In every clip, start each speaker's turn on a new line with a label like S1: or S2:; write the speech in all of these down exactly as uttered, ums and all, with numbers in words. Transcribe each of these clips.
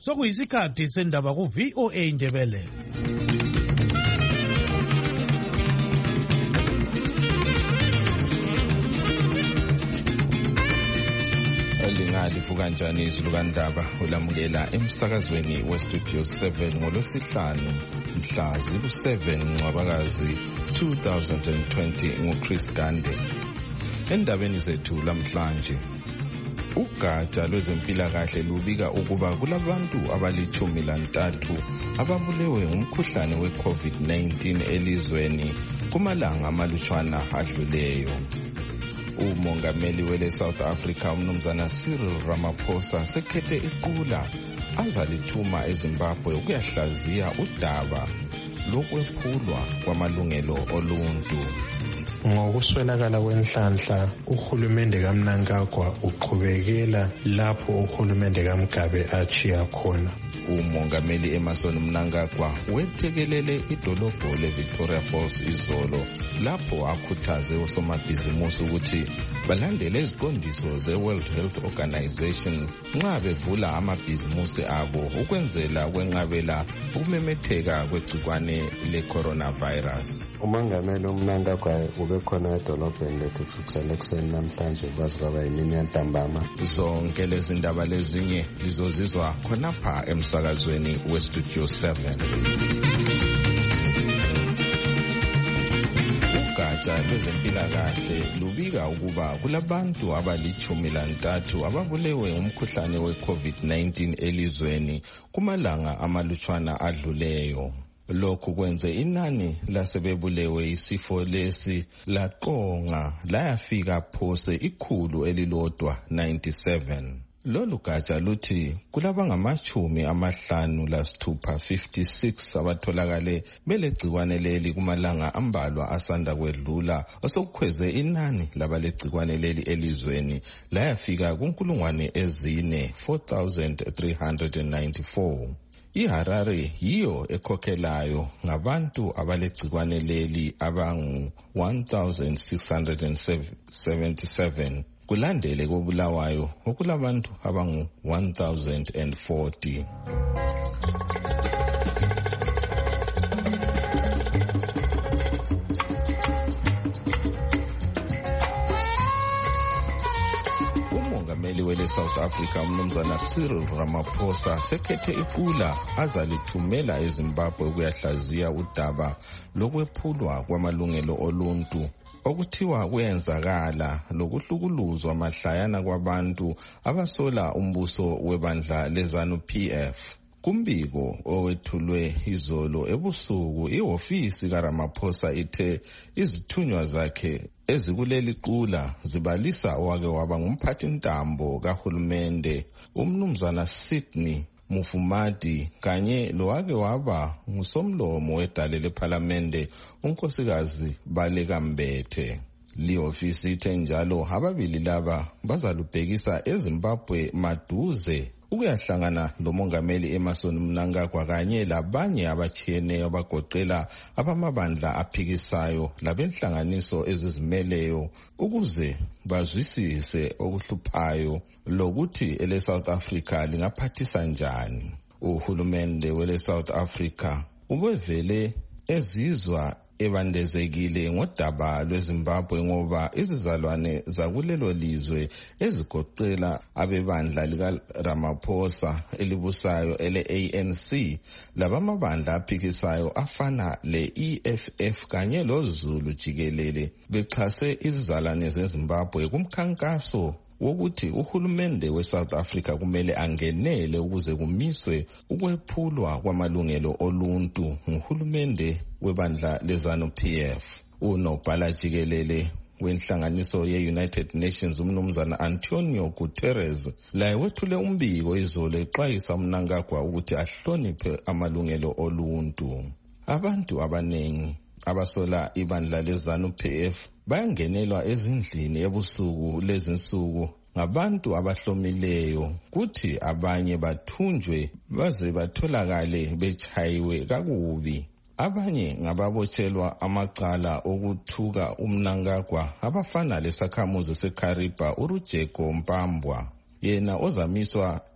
S1: Sokuyisikhathi sendaba ku V O A Ndebele.
S2: Livuka kanjani izulu kandaba ulamukela emsakazweni we Studio seven ngolosihlanu mhla ziku seven Ncwabakazi two thousand twenty nguChris Gande. Endabeni zethu lamhlanje, ugatsha lwezempilakahle lubika ukuba kulabantu abalichumi lantathu ababulewe ngumkhuhlane we COVID nineteen elizweni kumalanga amalutshwana adluleyo. Umongameli wele South Africa umnumzana Cyril Ramaphosa sekhethe iqula azalithuma eZimbabwe ukuyahlaziya udaba lokwephulwa kwamalungelo oluntu.
S3: Ngokuswelakala kwenhlanhla, uhulumende kaMnangagwa uqhubekela lapho uhulumende kaMgabe achiya khona.
S2: Umongameli Emmerson Mnangagwa wethekelele idolobho leVictoria Falls izolo lapho akhuthaze osomabhizimusi ukuthi balandele iziqondiso ze-World Health Organization nxa bevula amabhizimusi abo ukwenzela kwenqabela ukumemetheka kwegcikwane le-coronavirus.
S4: Umongameli uMnangagwa ubekhona edolobheni lethu kusukela ekuseni namhlanje kwaze kwaba yimini yantambama.
S2: Zonke lezi ndaba lezinye lizozizwa khonapha emsakazweni we Studio seven. Ugatsha lwezempilakahle lubika ukuba kulabantu abalichumi lantathu ababulewe ngumkhuhlane we COVID nineteen elizweni kumalanga amalutshwana adluleyo. Lokhu kwenze inani lasebebulewe isifo lesi laqonga layafika phose ikhulu elilodwa ninety-seven. Lolu gatsha luthi kulabangamachumi amahlanu lasithupha fifty-six abatholakale belegcikwane leli kumalanga ambalwa asanda kwedlula osokukhweze inani labalegcikwane leli elizweni layafika kunkulungwane ezine four thousand three hundred ninety-four. IHarare yiyo ekhokhelayo ngabantu abalegcikwane leli abangu one thousand six hundred seventy-seven. Kulandele koBulawayo okulabantu abangu one thousand forty. Umongameli wele South Africa umnumzana Cyril Ramaphosa sekhethe iqula azalithumela eZimbabwe ukuyahlaziya udaba lokwephulwa kwamalungelo oluntu okuthiwa kuyenzakala lokuhlukuluzwa mahlayana kwabantu abasola umbuso webandla leZANU P F. Kumbiko owethulwe izolo ebusuku, ihofisi kaRamaphosa ithe izithunywa zakhe ezikuleli qula zibalisa owake waba ngumphathi ntambo kahulumende umnumzana Sydney Mufumadi kanye lowake waba ngusomlomo wedale lePhalamende unkosikazi Baleka Mbete. Liofisi ithe njalo ababili laba bazalubhekisa eZimbabwe maduze ukuyahlangana lomongameli Emmerson Mnangagwa kanye labanye abachiyeneyo abagoqela abamabandla aphikisayo labenhlanganiso ezizimeleyo ukuze bazwisise okuhluphayo lokuthi ele South Africa lingaphathisa njani. Uhulumende wele South Africa ubevele ezizwa ebandezekile ngodaba lweZimbabwe ngoba izizalwane zakulelo lizwe ezigoqela abebandla lika Ramaphosa elibusayo ele A N C labamabandla aphikisayo afana le E F F kanye loZulu jikelele bexhase izizalwane zeZimbabwe kumkhankaso wokuthi uhulumende weSouth Africa kumele angenele ukuze kumiswe ukwephulwa kwamalungelo oluntu nguhulumende webandla leZANU P F. Unobhala jikelele wenhlanganiso ye-United Nations umnumzana Antonio Guterres laye wethule umbiko izolo exwayisa uMnangagwa ukuthi ahloniphe amalungelo oluntu. Abantu abanengi abasola ibandla leZANU P F bayangenelwa ezindlini ebusuku lezinsuku ngabantu abahlomileyo kuthi abanye bathunjwe baze batholakale bechayiwe kakubi. Abanye ngababotshelwa amacala okuthuka uMnangagwa abafana lesakhamuzi seKariba uRujeko Mpambwa, yena ozamiswa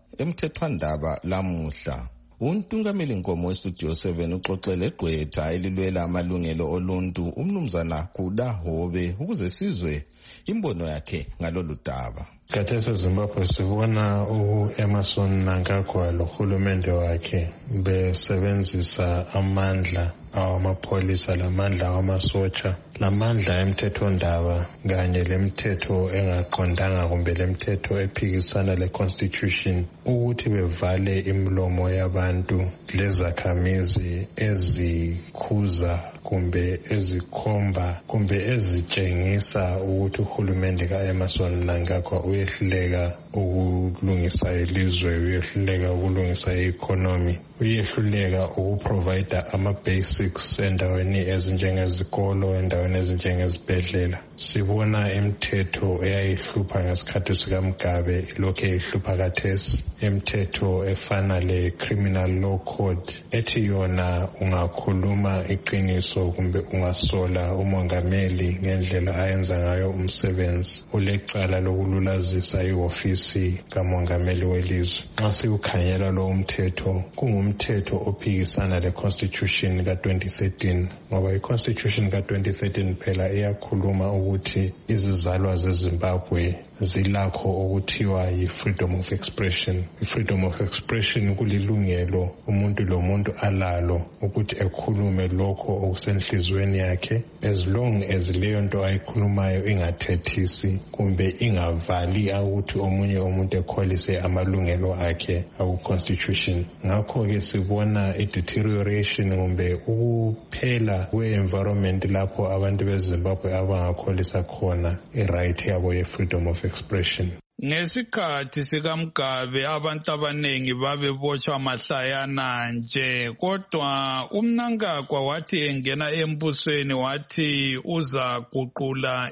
S2: emthethwandaba lamuhla. Untungameli Nkomo weStudio seven uxoxele gqwetha elilwela amalungelo oluntu umnumzana Kuda Hobe ukuze sizwe imbono yakhe ngalolu daba.
S3: Khathesi eZimbabwe sibona u-Emmerson Mnangagwa lohulumende wakhe besebenzisa amandla awamapholisa lamandla awamasotsha lamandla emthethondaba kanye lemithetho engaqondanga kumbe lemithetho ephikisana le-constitution ukuthi bevale imlomo yabantu lezakhamizi ezikhuza kumbe ezikhomba kumbe ezitshengisa ukuthi uhulumende ka-Emmerson Mnangagwa uyehluleka ukulungisa ilizwe, uyehluleka ukulungisa i-economy, uyehluleka ukuprovida ama-basics endaweni ezinjengezikolo, endaweni ezinjengezibhedlela. Sibona imithetho eyayihlupha ngesikhathi sikaMgabe ilokhu eyihlupha khathesi, imithetho efana le-criminal law code ethi yona ungakhuluma iqiniso kumbe ungasola umongameli ngendlela ayenza ngayo umsebenzi ulecala lokululazisa ihofisi kamongameli welizwe. Nxa siwukhangela lo umthetho kungumthetho ophikisana le-constitution ka-twenty thirteen ngoba i-constitution ka-twenty thirteen phela iyakhuluma ukuthi izizalwa zeZimbabwe zilakho okuthiwa yi-freedom of expression. I-freedom of expression kulilungelo umuntu lomuntu alalo ukuthi ekhulume lokho okusenhlizweni yakhe as long as leyo nto ayikhulumayo ingathethisi kumbe ingavali ukuthi omunye umuntu ekholise amalungelo akhe aku-constitution. Ngakho-ke sibona i-deterioration kumbe ukuphela kwe-environment lapho abantu beZimbabwe abangakholisa khona i-right yabo ye-freedom of expression.
S5: Ngesikhathi sikaMgabe abantu abanengi babebotshwa mahlayana nje, kodwa uMnangagwa wathi engena embusweni wathi uza guqula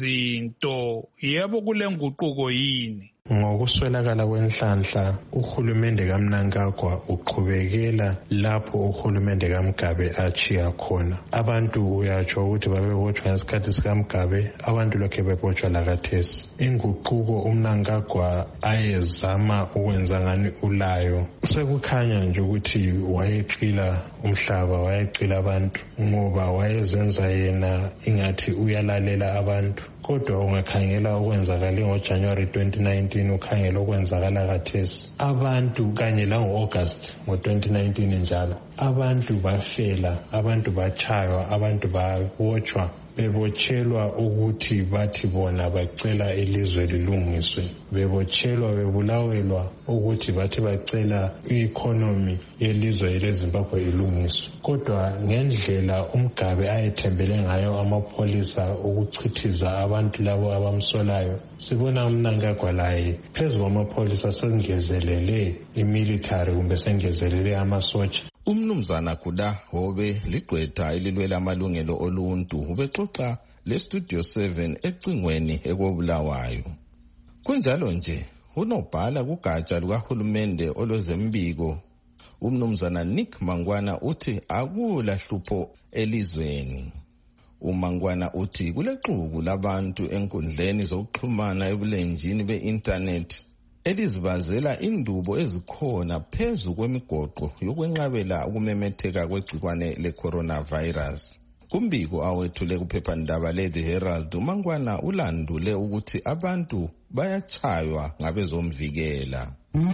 S5: izinto. Yebo kule nguquko yini?
S3: Ngokuswelakala kwenhlanhla uhulumende kaMnangagwa uqhubekela lapho uhulumende kaMgabe achiya khona. Abantu uyatsho ukuthi babebotshwa ngesikhathi sikaMgabe, abantu lokhe bebotshwa lakathesi. Inguquko uMnangagwa ayezama ukwenza ngani ulayo sekukhanya nje ukuthi wayeqila umhlaba, wayeqila abantu ngoba wayezenza yena ingathi uyalalela abantu. Kodwa ungakhangela okwenzakala ngoJanuary twenty nineteen ukhangela okwenzakala kathesi, abantu kanye lango-August ngo-twenty nineteen njalo abantu bafela, abantu bachaywa, abantu babotshwa, bebotshelwa ukuthi bathi bona bacela ilizwe lilungiswe, bebotshelwa bebulawelwa ukuthi bathi bacela i-economy yelizwe leZimbabwe ilungiswe. Kodwa ngendlela uMgabe ayethembele ngayo amapholisa ukuchithiza abantu labo abamsolayo, sibona uMnangagwa laye phezu kwamapholisa sengezelele imilitary kumbe sengezelele amasotsha.
S2: Umnumzana Kuda Hobe ligqwetha elilwela amalungelo oluntu ubexoxa leStudio seven ecingweni ekobulawayo. Kunjalo nje unobhala kugatsha lukahulumende olwezembiko umnumzana Nick Mangwana uthi akula hlupho elizweni. uMangwana uthi kulexuku labantu enkundleni zokuxhumana ebulenjini be-internet elizibazela indubo ezikhona phezu kwemigoqo yokwenqabela ukumemetheka kwegcikwane le-coronavirus. Kumbiko awethule kuphephandaba le-The Herald, uMangwana ulandule ukuthi abantu bayachaywa ngabezomvikela.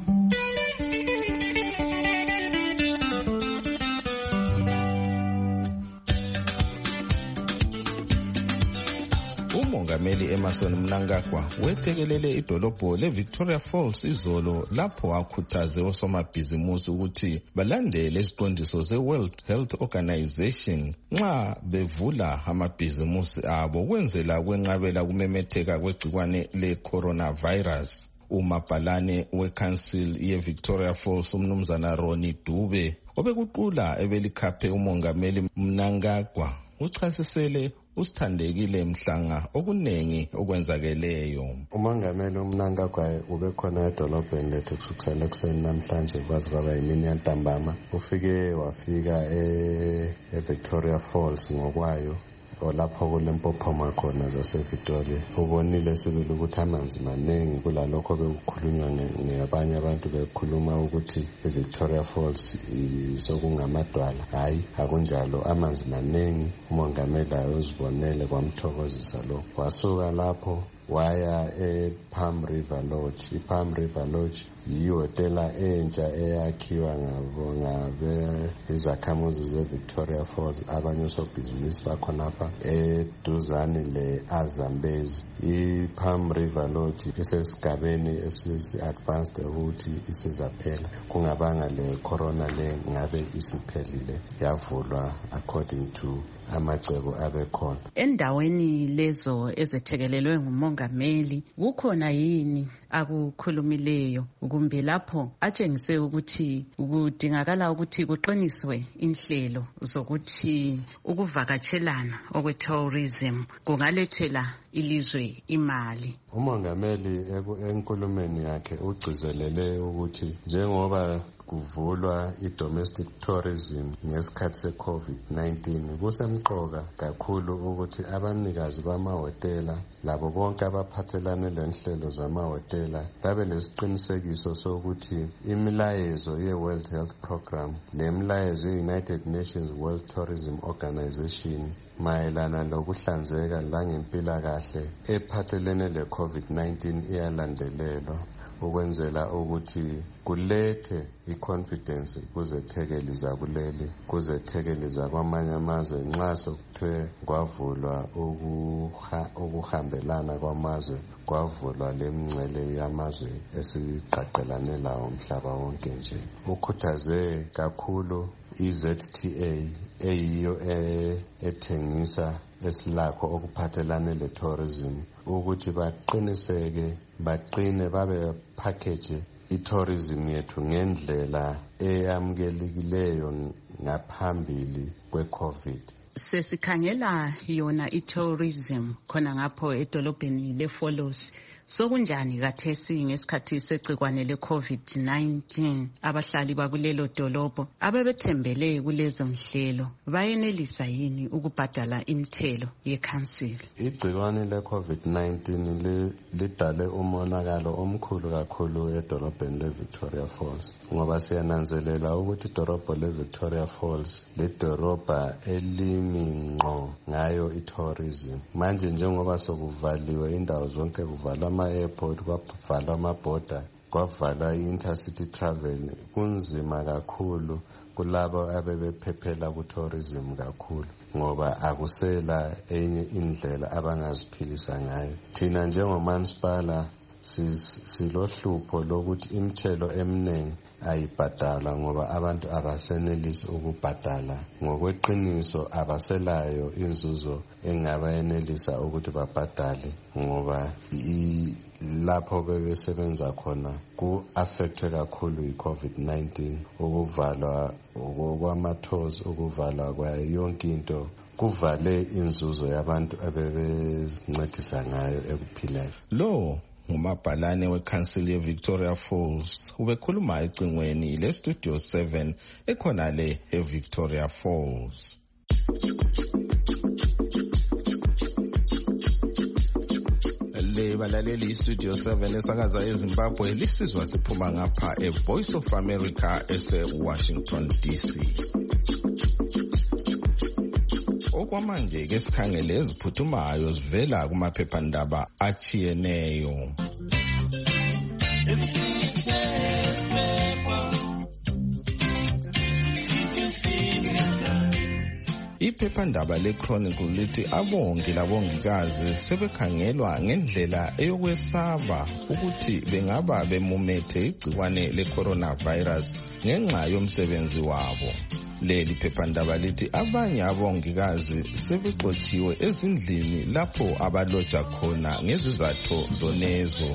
S2: uMongameli Emmerson Mnangagwa wethekelele idolobho leVictoria Falls izolo lapho wakhuthaze osomabhizimusi ukuthi balandele iziqondiso ze-World Health Organization nxa bevula amabhizimusi abo kwenzela kwenqabela kumemetheka kwegcikwane le-coronavirus. Umabhalane weCouncil yeVictoria Falls umnumzana Ronnie Dube obekuqula ebelikhaphe uMongameli Mnangagwa uchasisele usithandekile mhlanga okunengi okwenzakeleyo.
S4: uMongameli uMnangagwa ubekhona edolobheni lethu kusukela ekuseni namhlanje kwaze kwaba yimini yantambama. Ufike wafika e-Victoria Falls ngokwayo olapho kulempophoma khona zaseVictoria ubonile sibili ukuthi amanzi maningi kulalokho bekukhulunywa ngabanye abantu bekhuluma ukuthi iVictoria Falls sokungamadwala. Hayi, akunjalo, amanzi maningi. Umongameli ayozibonele kwamthokozisa lo. Wasuka lapho waya ePalm River Lodge. iPalm River Lodge yihotela entsha eyakhiwa ngabo ngabe izakhamuzi zeVictoria Falls, abanye osobhizinisi bakhonapha eduzane le-Azambezi. iPalm River Lodge isesigabeni esisi-advanced ukuthi isizaphela, kungabanga le corona le ngabe isiphelile, yavulwa according to amacebo abekhona.
S6: Endaweni lezo ezethekelelwe ngumongameli kukhona yini akukhulumileyo kumbe lapho atshengise ukuthi kudingakala ukuthi kuqiniswe inhlelo zokuthi ukuvakatshelana okwe-tourism kungalethela ilizwe imali?
S4: Umongameli enkulumeni yakhe ugcizelele ukuthi njengoba kuvulwa i-domestic tourism ngesikhathi se-COVID nineteen, kusemqoka kakhulu ukuthi abanikazi bamahhotela labo bonke abaphathelane lenhlelo zamahhotela babe lesiqinisekiso sokuthi imilayezo ye-World Health Program nemilayezo ye-United Nations World Tourism Organization mayelana lokuhlanzeka langempilakahle ephathelene le-COVID nineteen iyalandelelwa ukwenzela ukuthi kulethe i-confidence kuzethekeli zakuleli, kuzethekeli zakwamanye amazwe nxa sokuthiwe kwavulwa ukuhambelana kwamazwe, kwavulwa lemngcele yamazwe esiqaqelane lawo umhlaba wonke nje. Ukhuthaze kakhulu i-Z T A eyiyo ethengisa esilakho okuphathelane le-tourism ukuthi baqiniseke, baqine babe package i-tourism yethu ngendlela eyamukelekileyo ngaphambili kwe-COVID.
S6: Sesikhangela yona i-tourism khona ngapho edolobheni le-Follows. Sokunjani kathesi ngesikhathi segcikwane le-COVID nineteen? Abahlali bakulelo dolobho abebethembele kulezo nhlelo bayenelisa yini ukubhadala imithelo ye-council?
S4: Igcikwane le-COVID nineteen lidale umonakalo omkhulu kakhulu edolobheni le-Victoria Falls, ngoba siyananzelela ukuthi idolobho le-Victoria Falls lidorobha elimi ngqo ngayo i-tourism. Manje njengoba sokuvaliwe indawo zonke, kuvalwa ama-airport, kwavalwa amabhoda, kwavalwa i-intercity travel, kunzima kakhulu kulabo abebephephela ku-tourism kakhulu, ngoba akusela enye indlela abangaziphilisa ngayo. Thina njengomansipala silohlupho lokuthi imithelo eminingi ayibhadalwa ngoba abantu abasenelisi ukubhadala. Ngokweqiniso abaselayo inzuzo engabayenelisa ukuthi babhadale, ngoba lapho bebesebenza khona ku-affectwe kakhulu yi-COVID nineteen, ukuvalwa kwama-tours, ukuvalwa kwayo yonke into kuvale inzuzo yabantu abebezincedisa ngayo ekuphileni.
S2: Lo ngumabhalane weCouncil ye-Victoria Falls ubekhuluma ecingweni le-Studio seven ekhona le e-Victoria Falls. Le balaleli iStudio seven esakaza eZimbabwe lisizwa siphuma ngapha eVoice of America ese-Washington D C. Okwamanje ke sikhangele eziphuthumayo zivela kumaphephandaba achiyeneyo. Iphephandaba le-Chronicle lithi abongi labongikazi sebekhangelwa ngendlela eyokwesaba ukuthi bengaba bemumethe igciwane le-coronavirus ngenxa yomsebenzi wabo. Leli phephandaba lithi abanye abongikazi sebexotshiwe ezindlini lapho abaloja khona ngezizathu zonezo.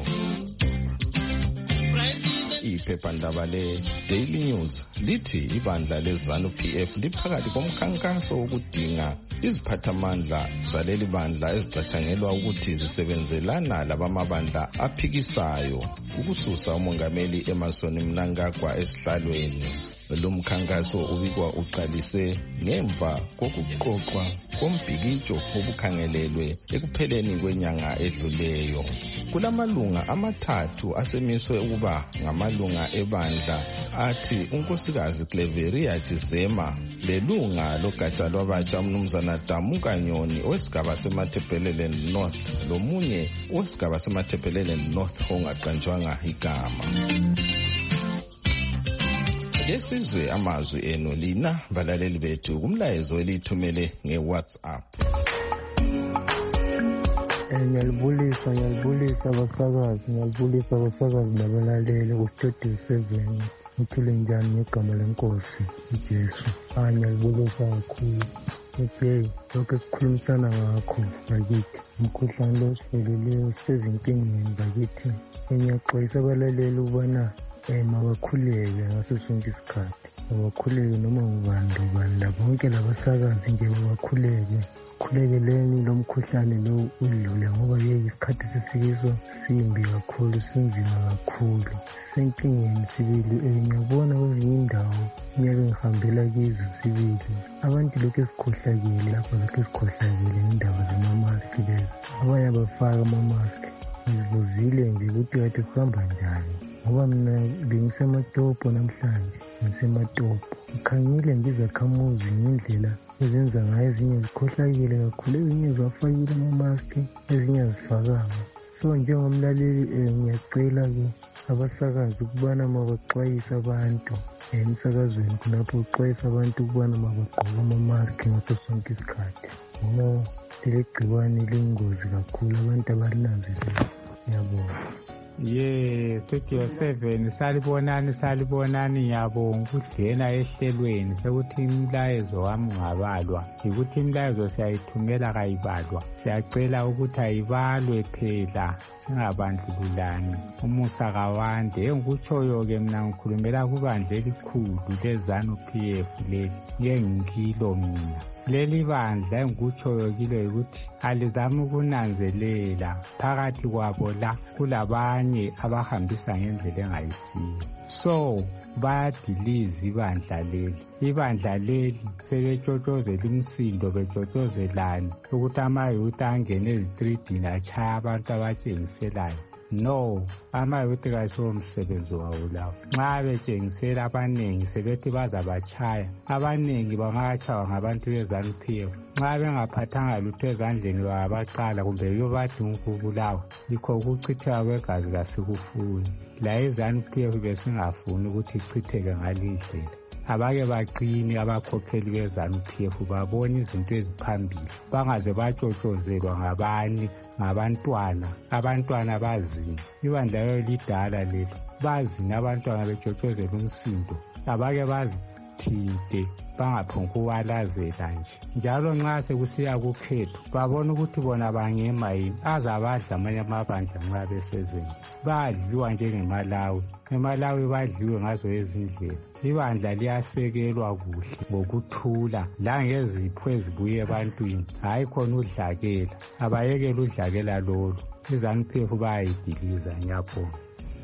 S2: Iphephandaba le-Daily News lithi ibandla le-ZANU-P F liphakathi komkhankaso wokudinga iziphathamandla zaleli bandla ezicatshangelwa ukuthi zisebenzelana labamabandla aphikisayo ukususa umongameli Emmerson Mnangagwa esihlalweni. Lo mkhankaso ubikwa uqalise ngemva kokuqoqwa kombhikitsho obukhangelelwe ekupheleni kwenyanga edluleyo. Kulamalunga amathathu asemiswe ukuba ngamalunga ebandla athi unkosikazi Cleveria Chizema, lelunga logatsha lwabatsha umnumzana Damuka Nyoni owesigaba seMatabeleland North lomunye owesigaba seMatabeleland North ongaqanjwanga igama. Lesizwe amazwi enu lina balaleli bethu kumlayezo elithumele ngeWhatsApp.
S7: Ngiyalibulisa ngiyalibulisa abasakazi ngiyalibulisa abasakazi nabalaleli ku-Studio seven. Uthule njani ngegama lenkosi uJesu? Ah, ngiyalibulisa kakhulu. Okay, lokho esikhulumisana ngakho bakithi umkhuhlane lo siveleleyo sisezinkingeni bakithi. Ngiyaxwayisa abalaleli ukubana um mabakhuleke ngaso sonke isikhathi, mabakhuleke noma ngubani lobani, labonke labasakazi nje mabakhuleke. Khulekeleni lo mkhuhlane lo udlule ngoba yeke isikhathi sesikiso simbi kakhulu, sinzima kakhulu, senkingeni sibili. Ngiyabona kwezinye indawo ngiyake ngihambela kizo sibili, abantu lokhu esikhohlakele lapha, lokhu esikhohlakele ngendaba zamamaski lezo. Abanye abafaka amamaski. Ngizibuzile nje ukuthi kade kuhamba njani ngoba mina bengisematopo namhlanje, ngisematopo ngikhangile ngizakhamuzi ngendlela ezenza ngayo, ezinye zikhohlakele kakhulu, ezinye ziwafakile amamaski, ezinye azifakanga. So njengomlaleli ngiyacela-ke abasakazi ukubana mabaxwayise abantu emsakazweni khonapho, uxwayisa abantu ukubana mabagqoke amamaski ngaso sonke isikhathi ngoba leli gciwane liyingozi kakhulu, abantu abalinanzelayo. Ngiyabonga.
S8: Ye Studio seven salibonani salibonani ngiyabonga ukudlena ehlelweni sekuthi imlayezo wami ungabalwa, ukuthi imlayezo siyayithumela kayibalwa, siyacela ukuthi ayibalwe phela singabandlululani, umusa kawande. Engikutshoyo-ke mina ngikhulumela kubandla elikhulu leZANU P F leli, ngeke ngikilo mina. Leli bandla engikutshoyo kilo ukuthi alizame ukunanzelela phakathi kwabo la kulabanye abahambisa ngendlela engayisiyo, so bayadiliza ibandla leli. Ibandla leli sebetshotshozela imsindo, betshotshozelani ukuthi amayuthi angene ezitridini atshaya abantu abatshengiselayo. No, amayuthi kayisiwo umsebenzi wawo lawo. Nxa betshengisela abanengi sebethi bazabachaya, abanengi bangakatshaywa ngabantu beZANU P F. Nxa bengaphathanga lutho ezandleni babaqala kumbe yobathi ukubulawa, yikho ukuchitheka kwegazi kasikufuni. La iZANU P F besingafuni ukuthi ichitheke ngalindlela. Abake baqini abakhokheli beZANU P F babona izinto eziphambili, bangaze batshotshozelwa ngabani, ngabantwana. Abantwana bazini, ibandla lelo lidala lelo, bazini abantwana betshotshozela umsindo, abake bazithinte bangaphonkuwalazela nje. Njalo nxa sekusiya kukhetho babona ukuthi bona bangema yini, azabadla amanye amabandla nxa besezweni. Badliwa njengeMalawi, eMalawi badliwe ngazo ezindlela. Ibandla liyasekelwa kuhle ngokuthula langezipho ezibuye ebantwini, hayi khona udlakela. Abayekela udlakela lolu, iZANU P F bayayidiliza. Ngiyabonga.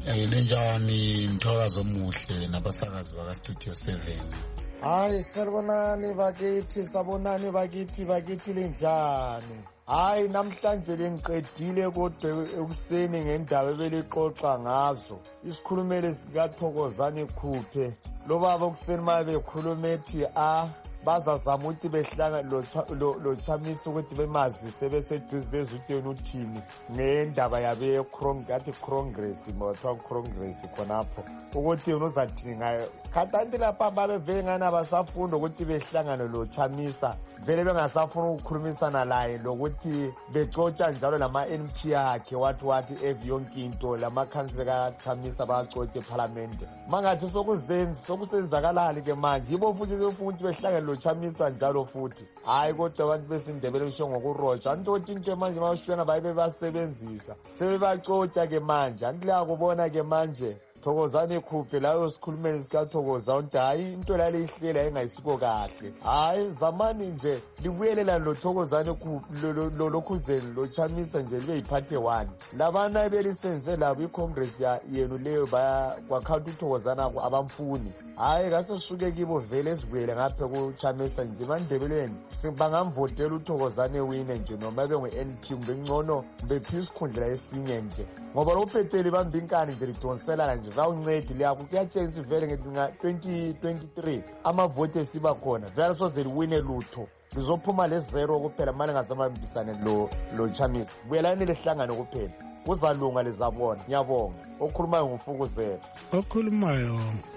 S9: Linjani Mthokazi omuhle nabasakazi baka-Studio seven.
S10: Hayi salibonani bakithi, sabonani bakithi, bakithi linjani? Hayi namhlanje lengiqedile kodwa ekuseni ngendaba ebelixoxa ngazo. Isikhulumeli sikaThokozani Khuphe lo baba okuseni mabe bekhuluma ethi ah bazazama ukuthi behlanga lo chamisa ukuthi bemazise beseduze bezutweni uthini ngendaba yabe Congress Congress motho Congress khonapho ukuthi unozathini ngayo. Khatanti lapha babe vengana basafunda ukuthi behlangane lo chamisa, vele bengasafuna ukukhulumisana laye lokuthi becotsha njalo lama N P yakhe wathi wathi ev yonke into lama council ka chamisa bacotshe eParliament. Mangathi sokuzenza sokusenzakalali ke manje yibo futhi befuna ukuthi behlangane lo chamisa njalo futhi. Hayi kodwa abantu besindebele bisho ngokurojwa antothi into manje mawushona bayibe basebenzisa sebebacotsha ke manje. Andila kubona ke manje Thokozani ikhuphe layo sikhulumeni sikathokoza ukuthi hayi into lale ihlela engayisiko kahle. Hayi zamani nje libuyelelana lo Thokozani lo lokhuzeni lo Chamisa nje leyiphathe one. Labana belisenze labo icongress ya yenu leyo baya kwakhawunti uThokozana abamfuni. Hayi ngase sisuke kibo vele sibuyele ngapha ku Chamisa nje mandebeleni. Singamvotela uThokozane wine nje noma bengu N P ngengcono bephi isikhundla esinye nje. Ngoba lo Pheteli bambinkani nje lidonselana nje zawuncedi liyakho kuyatshengisa vele ngenga twenty twenty-three amavote esiba khona vele soze liwine lutho lizophuma le zero kuphela manje ngazamambisane lo lo Chamisa buyelani lehlangano kuphela kuzalunga lizabona. Ngiyabonga. Okhulumayo ngufukuzela.
S11: Okhulumayo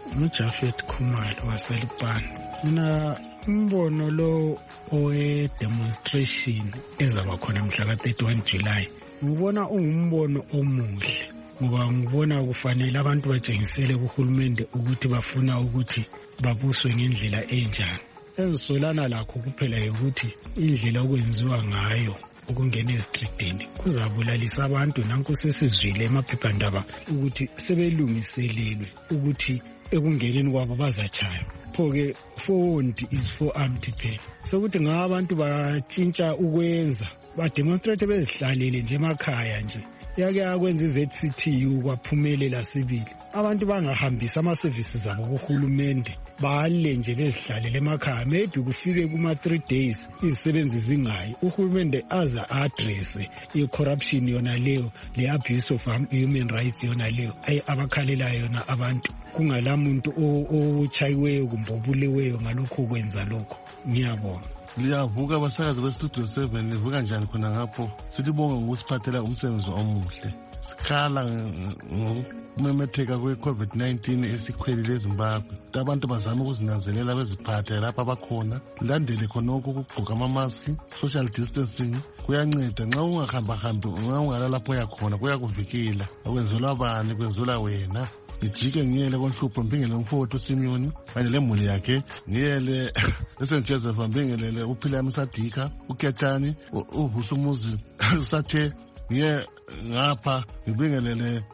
S11: uJafet Khumalo waselipani. Mina umbono lo owe demonstration ezaba khona mhla ka thirty-one July ngibona ungumbono omuhle ngoba ngibona kufanele abantu batshengisele kuhulumende ukuthi bafuna ukuthi babuswe ngendlela enjani. Engisolana lakho kuphela ukuthi indlela okwenziwa ngayo ukungena ezitridini kuzabulalisa abantu nanku sesizwile emaphephandaba ukuthi sebelungiselelwe ukuthi ekungeneni kwabo bazatshaya. Pho-ke fondi is for armed phela sokuthi ngaba abantu batshintsha ukwenza bademonstrate bezihlalele nje emakhaya nje yake yakwenza iZ C T U kwaphumelela sibili. Abantu bangahambisa ama-services abo kuhulumende bale nje bezihlalele emakhaya maybe kufike kuma three days izisebenzi zingayi uhulumende aza address i-corruption yona leyo le-abuse of human rights yona leyo abakhalela yona abantu kungalamuntu ochayiweyo kumbe obuleweyo ngalokho kwenza lokho. Ngiyabonga.
S12: Liyavuka abasakazi bestudio seven livuka njani khona ngapho silibonga ngokusiphathela umsebenzi omuhle. Sikhala ngokumemetheka kwe-COVID nineteen esikhwelile eZimbabwe. Abantu bazama ukuzinanzelela beziphathe lapha abakhona. Landele khonokho ukugqoka amamaski, social distancing kuyanceda. Nxa ungahamba hambi nxa ungala lapho uyakhona kuyakuvikela. Akwenzelwa abani kwenzelwa wena. Ngijike ngiyele konhlupho mbingele umfowethu Simeon kanye lemuli yakhe ngiyele eSaint Joseph mbingelele uPhilani Sadika uKetani uVusumuzi sathe ngiye ngapha ngibingelele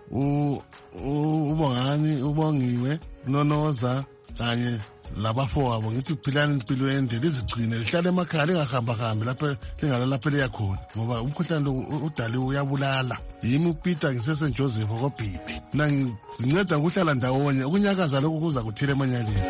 S12: ubongani ubongiwe Nonoza kanye labafowabo ngithi Philani impilo ende lizigcine lihlale emakhaya lingahamba hambi lapha lingala lapha liyakhona ngoba umkhuhlane lo udaliwe uyabulala. Yimi uPeter ngiseSaint Joseph koBhiphi mina nginceda ukuhlala ndawonye ukunyakaza lokhu kuza kuthile emanyaleni.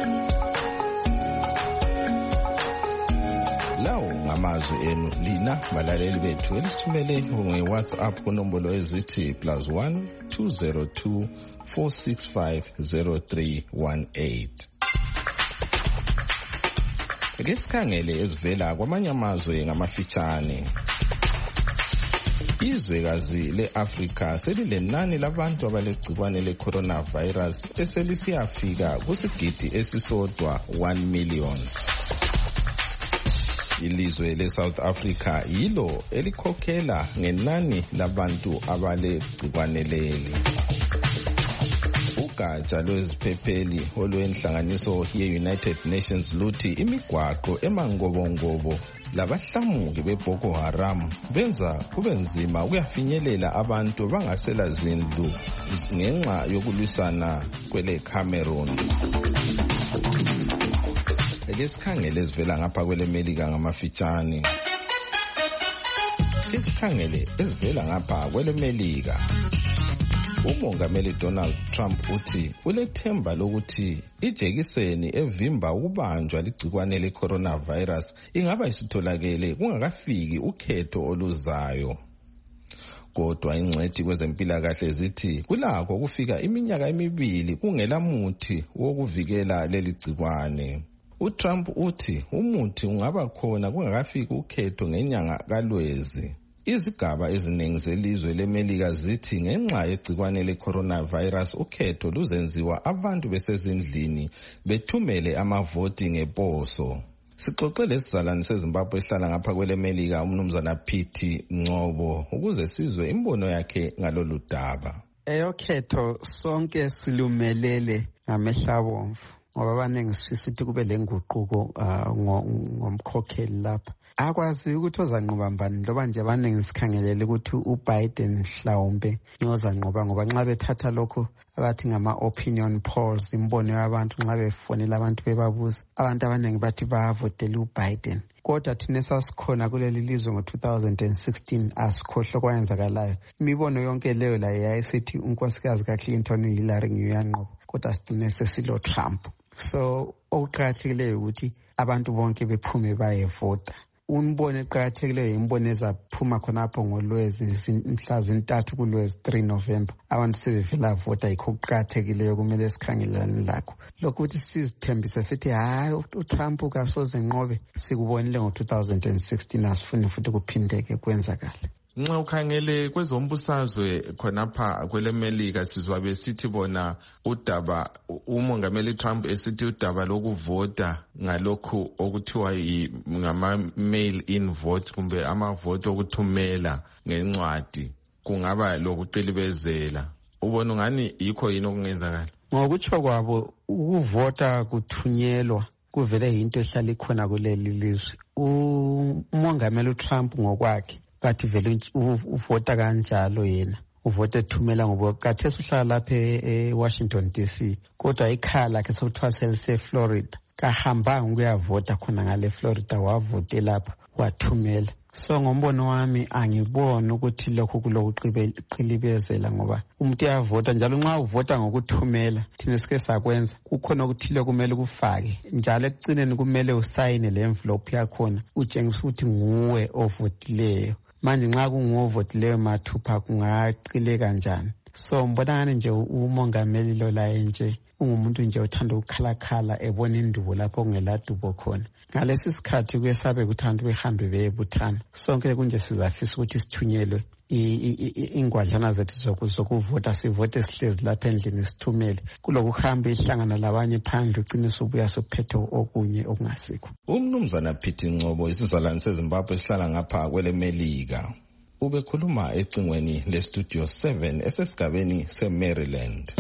S2: Lawo ngamazwi enu lina balaleli bethu elisithumele nge-WhatsApp kunombolo ezithi plus one two zero two four six five zero three one eight. Ake sikhangele ezivela kwamanye amazwe ngamafitshane. Izwekazi le-Afrika selilenani labantu abalegcikwane le-coronavirus eselisiyafika kusigidi esisodwa one million. Ilizwe le-South Africa yilo elikhokhela ngenani labantu abalegcikwane leli. Ugatsha lweziphepheli olwenhlanganiso ye-United Nations luthi imigwaqo emangobongobo labahlamuki beBoko Haram benza kube nzima ukuyafinyelela abantu bangasela zindlu ngenxa yokulwisana kwele Cameroon. Ake sikhangele ezivela ngapha kwele Melika ngamafitshane. Isikhangele ezivela ngapha kwele Melika. Umongameli Donald Trump uthi ulethemba lokuthi ijekiseni evimba ukubanjwa ligcikwane le-coronavirus ingaba isitholakele kungakafiki ukhetho oluzayo. Kodwa ingcwethi kwezempilakahle zithi kulakho kufika iminyaka emibili kungela muthi wokuvikela leli gcikwane. uTrump uthi umuthi ungaba khona kungakafiki ukhetho ngenyanga kaLwezi. Izigaba eziningi zelizwe leMelika zithi ngenxa yegcikwane le-coronavirus ukhetho luzenziwa abantu besezindlini bethumele amavoti ngeposo. Sixoxe lesizalwane seZimbabwe ehlala ngapha kwele Melika umnumzana Pete Ngcobo ukuze sizwe imbono yakhe ngalolu daba.
S13: Eyokhetho sonke silumelele ngamehlabomvu ngoba abaningi sifisa ukuthi kube lenguquko ngomkhokheli lapha. Akwazi ukuthi ozanqoba mbani njengoba nje abaningi sikhangelele ukuthi uBiden mhlawumbe uyozanqoba ngoba nxa bethatha lokho abathi ngama opinion polls imbono yabantu nxa befonela abantu bebabuza abantu abaningi bathi bayavotela uBiden. Kodwa thina sasikhona kuleli lizwe ngo two thousand sixteen asikhohlwa kwayenzakalayo. Imibono yonke leyo la yayisithi unkosikazi kaClinton uHillary ngiyanqoba kodwa sigcine sesilo Trump. So okuqakathekileyo ukuthi abantu bonke bephume bayevota. Umbono eqakathekileyo imbono ezaphuma khonapho ngoLwezi mhla zintathu kuLwezi three November. Abantu sebevela vota yikho kuqakathekileyo kumele sikhangelane lakho. Lokho ukuthi sizithembise sithi hayi uTrump kasoze nqobe sikubonile ngo two thousand sixteen asifuni futhi kuphindeke kwenzakala.
S2: Nxa ukhangele kwezombusazwe khonapha kwelemelika sizwa besithi bona udaba umongameli Trump esithi udaba lokuvota ngalokhu okuthiwa ngama mail in vote kumbe amavote okuthumela ngencwadi kungaba lokuqilibezela. Ubona ngani yikho yini okungenzakala?
S13: Ngokutsho kwabo ukuvota kuthunyelwa kuvele into ehlala ikhona kuleli lizwe. Umongameli Trump ngokwakhe bathi vele uvota kanjalo yena uvota ethumela ngoba kathesi uhlala lapha eWashington D C kodwa ikhaya lakhe sokuthiwa selise Florida kahambanga ukuyavota khona ngale Florida wavote lapha wathumela. So ngombono wami angiboni ukuthi lokho kulokuqilibezela ngoba umuntu uyavota njalo nxa uvota ngokuthumela thina sike sakwenza kukhona okuthile kumele kufake njalo ekucineni kumele usayine le envelope yakhona utshengisa ukuthi nguwe ovotileyo. Manje nxa kungovotileyo mathupha kungaqile kanjani? So mbona ngani nje umongameli lo la nje ungumuntu nje uthanda ukukhalakhala ebona indubo lapho kungeladubo khona. Ngalesi sikhathi kuyesabe kuthanda behambe beyebuthana. Sonke kunje sizafisa ukuthi sithunyelwe ingwadlana zethu zokuvota sivote sihlezi lapha endlini sithumele kulokuhamba ihlangana labanye phandle uqinisa ubuya sophethe okunye okungasikho.
S2: Umnumzana Phithi Ngcobo isizalwane seZimbabwe sihlala ngapha kwelemelika ubekhuluma ecingweni lestudio seven esesigabeni seMaryland.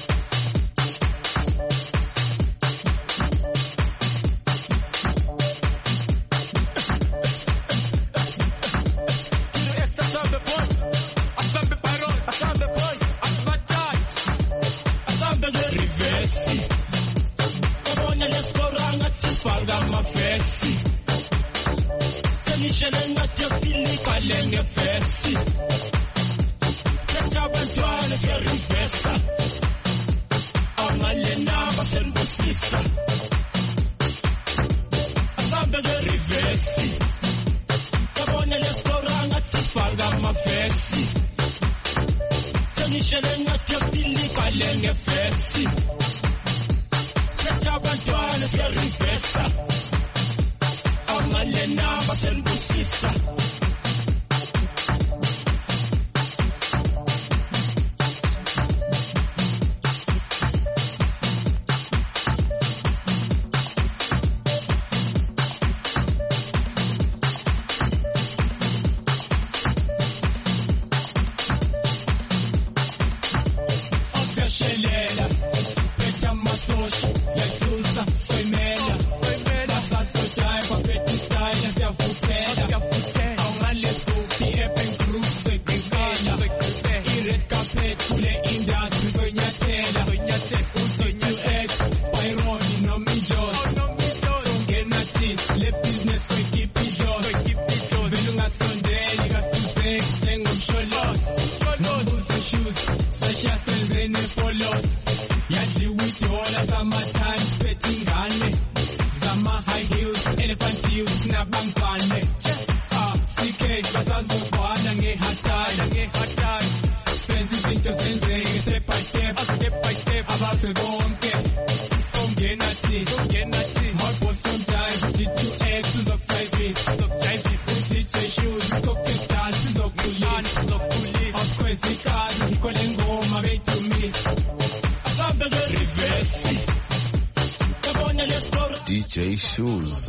S2: D J Shoes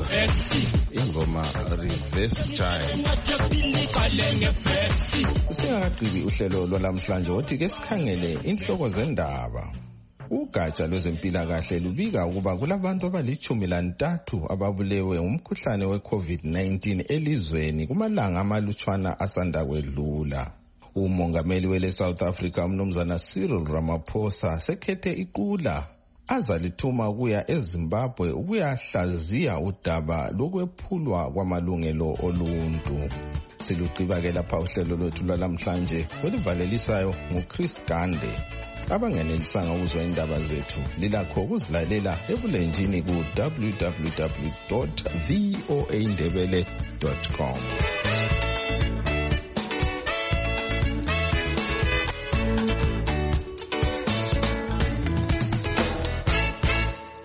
S2: ingoma Reverse Child. Singakaqhibi uhlelo lwalamhlanje othi ke sikhangele inhloko zendaba. Ugatsha lwezempilakahle lubika ukuba kulabantu abalichumi lantathu ababulewe umkhuhlane we-COVID nineteen elizweni kumalanga amalutshwana asanda kwedlula. Umongameli wele South Africa umnumzana Cyril Ramaphosa sekhethe iqula azalithuma kuya eZimbabwe ukuyahlaziya udaba lokwephulwa kwamalungelo oluntu. Silugqiba ke lapha uhlelo lwethu lwalamhlanje oluvalelisayo nguChris Gande. Abangenelisanga ukuzwa indaba zethu lilakho ukuzilalela ebulenjini ku w w w dot v o a ndebele dot com.